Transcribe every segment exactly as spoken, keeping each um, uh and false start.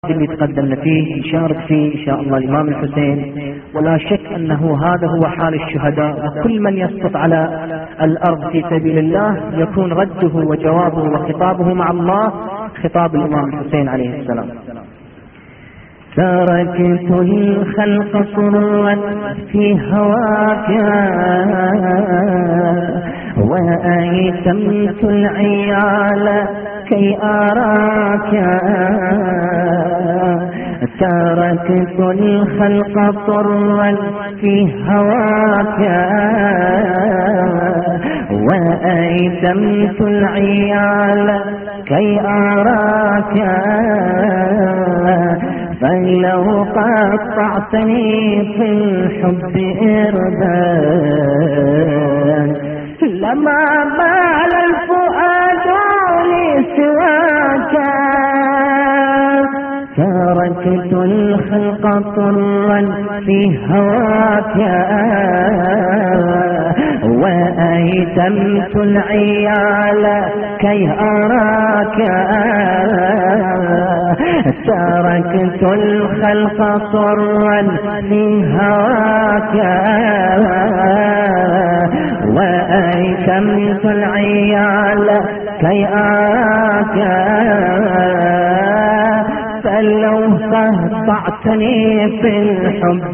اللي تقدمنا فيه يشارك فيه إن شاء الله الإمام الحسين، ولا شك أنه هذا هو حال الشهداء، وكل من يسقط على الأرض في سبيل الله يكون رده وجوابه وخطابه مع الله خطاب الإمام الحسين عليه السلام. تركت الخلق سرا في هواك وأيتمت العيال كي أراك، تركت الخلق سرا في هواك وأيتمت العيال كي أراك، فلو قطعتني في الحب إربان لما بال الفؤاد لسواك، تركت الخلق طرا في هواك وأيتمت العيال كي أراك، تركت الخلق طرا في هواك وأيتمت العيال كي أراك، فلو قطعتني في الحب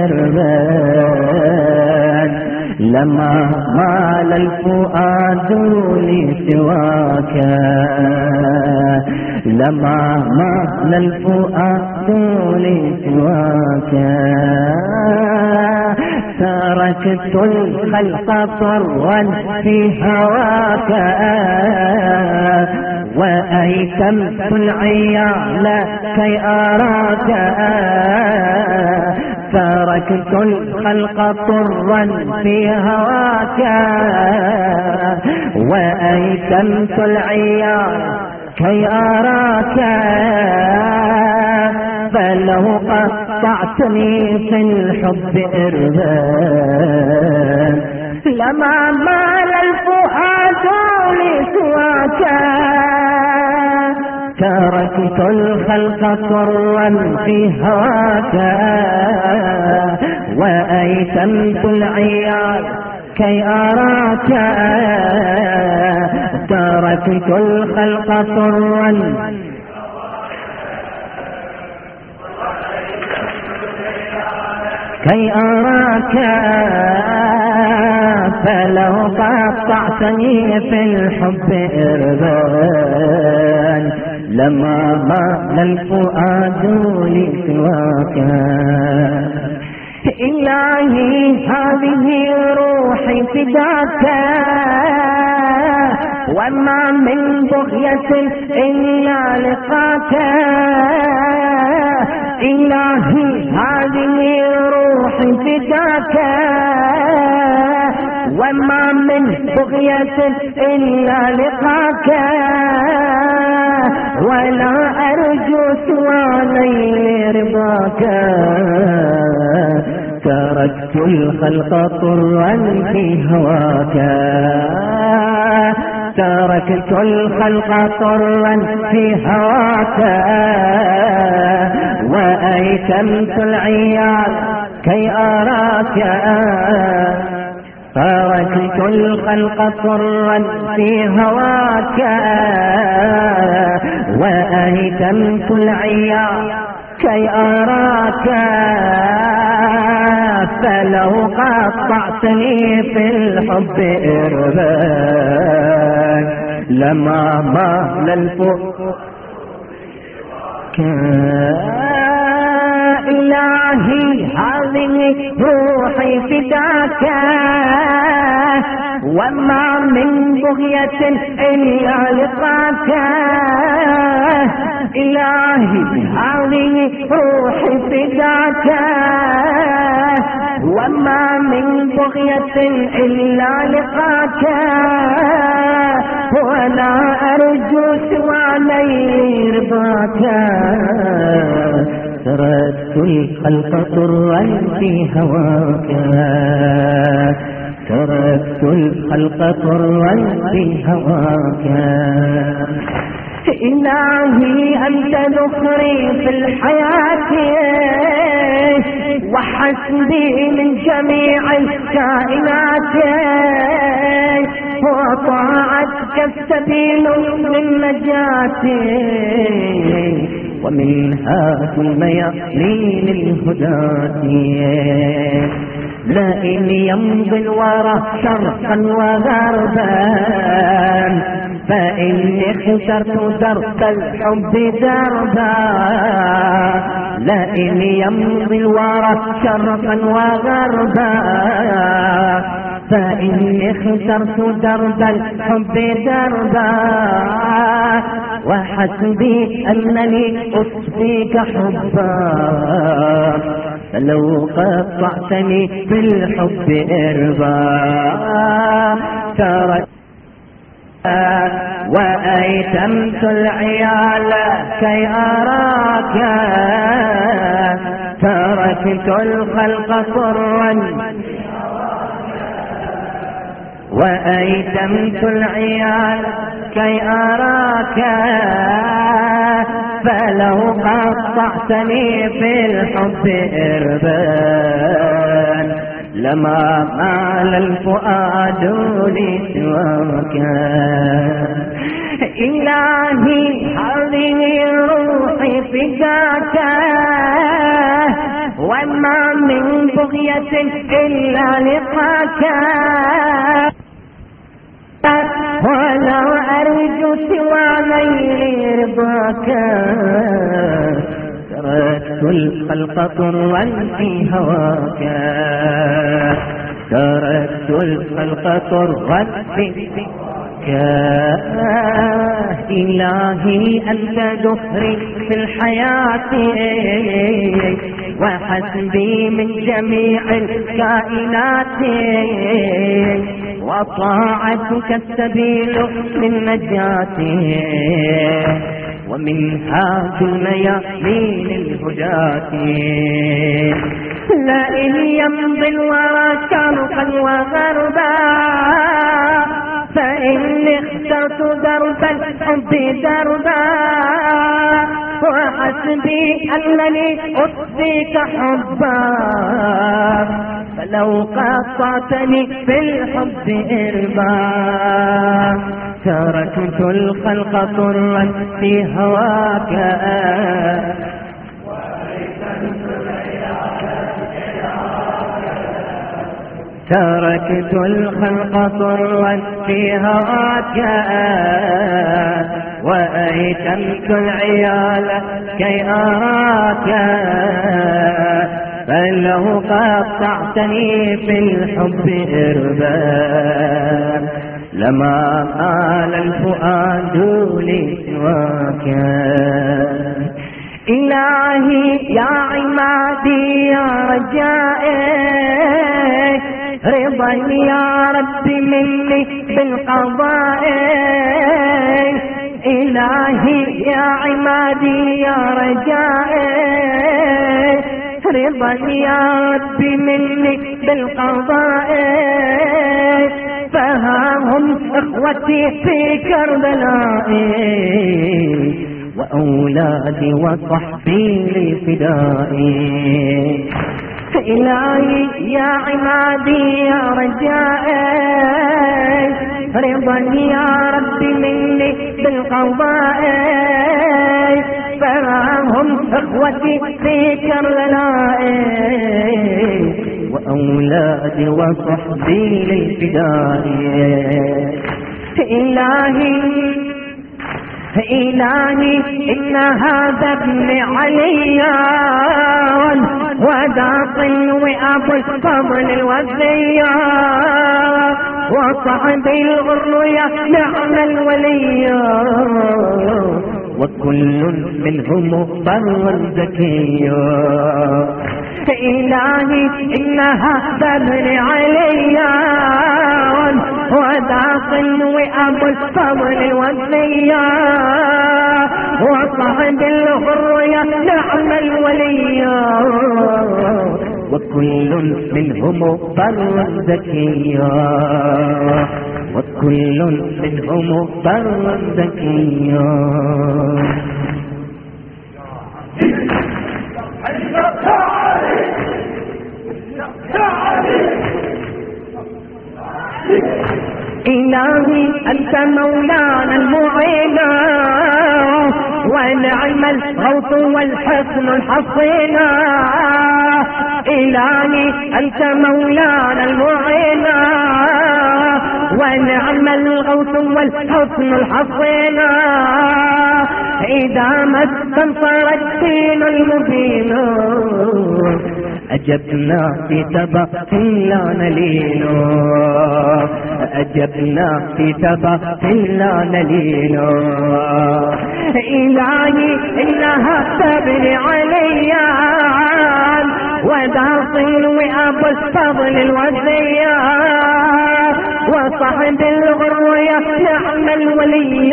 إربان لما مال الفؤاد لسواك، لما مال الفؤاد لسواك، تركت الخلق طرا في هواك وأيتمت العيال كي أراك، تركت الخلق طرا في هواك وأيتمت العيال كي أراك، فلو قطعتني في الحب إربان لما مال الفؤاد لسواك، تركت الخلق طرا في هواك وأيتمت العيال كي أراك، تركت الخلق طرا كي أراك، فلو قطعتني في الحب إربان لما مال الفؤاد لسواك، إلهي هذه روحي فداك وما من بغية إلا لقاك، إلهي هذه روحي فداك وما من بغية إلا لقاك، ولا أرجو سوى نيل رضاك، تركت الخلق طرا في هواك، تركت الخلق طرا في هواك وأيتمت العيال كي أراك، تركت الخلق طرا في هواك وأيتمت العيال كي أراك، فلو قطعتني في الحب إربان لما مال الفؤاد، إلهي هذه روحي فداك وما من بغية إلا لقاك، إلهي هذه روحي فداك وما من بغية إلا لقاك، ولا أرجو سوى نيل رضاك، تركت الخلق طرا في هواك، تركت الخلق طرا في هواك، إلهي أنت ذخري في الحياة وحسبي من جميع الكائنات وطاعتك السبيل للنجاة ومنهاج الميامين الهداة لئن يمضي الورى شرقا وغربا فإني اخترت درب الحب دربا لئن يمضي الورى شرقا وغربا فإني اخترت درب الحب دربا وحسبي أنني أصفيك حبا فلو قطعتني في الحب إربا ترك وأيتمت العيال كي أراك تركت الخلق طرا وأيتمت العيال كي أراك فلو قطعتني في الحب إربان لما مال الفؤاد لسواك إلهي هذه روحي فداك وما من بغية إلا لقاك ولا أرجو سوى غير رضاك تركت الخلق طرا في هواك تركت الخلق طرا في إلهي أنت ذخري في الحياة وحسبي من جميع الكائنات وطاعتك السبيل للنجاة ومنهاج الميامين الهداة لئن يمضي الورى شرقا وغربا فإني اخترت درب الحب دربا وحسبي أنني أصفيك حبا فلو قطعتني في الحب إربا تركت الخلق طرا في هواك تركت الخلق طرا في هواك وأيتمت العيال كي أراك فلو قطعتني في الحب إربا لما قال الفؤاد لسواك إلهي يا عمادي يا رجائي رضا يا رب مني بالقضاء إلهي يا عمادي يا رجائي رضا يا رب مني بالقضاء فها هم اخوتي في كربلاء وأولادي وصحبي لفدائي إلهي يا عمادي يا رجائي رضا يا رب مني بالقضاء فراهم اخوتي في كربلاء وأولادي وصحبي للفداء إلهي إلهي إن هذا ابن علي وداط وأبو الفضل الوزي وصعد الغر يا نعم الولي وكل منهم بر زكي إلهي إن هذا ابن علي وداط وأبو الفضل الوزي وصعد الغر يا نعم الولي وكل منهم بر زكي وكل منهم بر ذكي. إلهي أنت مولانا المعين ونعم الغوث والحسن الحصين. إلهي أنت مولانا المعين ونعم الغوث والحسن الحصين. إذا ما استنصر الدين المبين أجبنا في تبق لا نلين. أجبنا في تبق لا نلين. إلهي إنها تبني عليان وداصل وأبو الفضل الوزيان وصاحب الغروية نعم الولي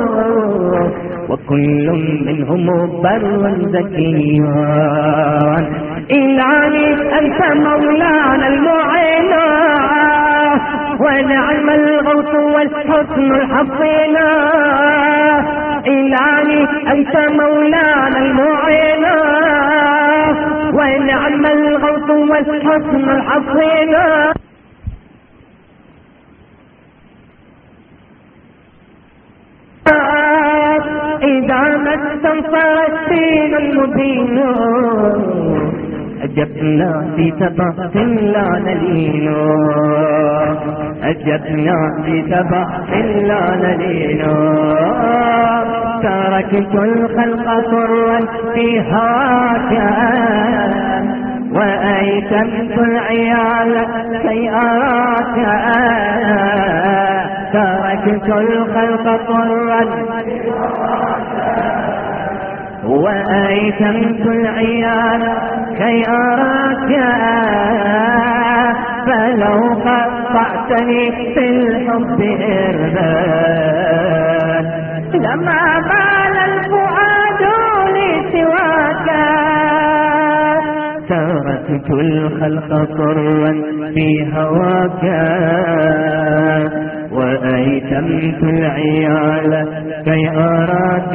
وكل منهم بر ذكي. إلهي أنت مولانا المعين ونعم الغوث والحسن الحصين. إلهي أنت مولانا المعين ونعم الغوث والحسن الحصين. إذا ما استنصر الدين المبين أجبنا في تبق لا نلين. أجبنا في تبق لا نلين. تركت الخلق سرا في هواك وأيتمت العيال كي أراك. تركت الخلق طرا وأيتمت العيال كي أراك. فلو قطعتني في الحب إربان لما بال الفؤاد لسواك. تركت الخلق طرا في هواك وأيتمت العيال كي أراك.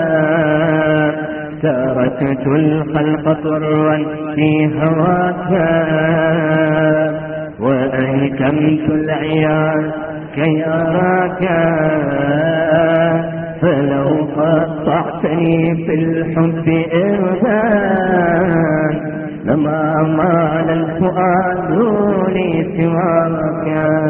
تركت الخلق طرا في هواك وأيتمت العيال كي أراك. فلو قطعتني في الحب إرهان لما مال الفؤاد لسواك.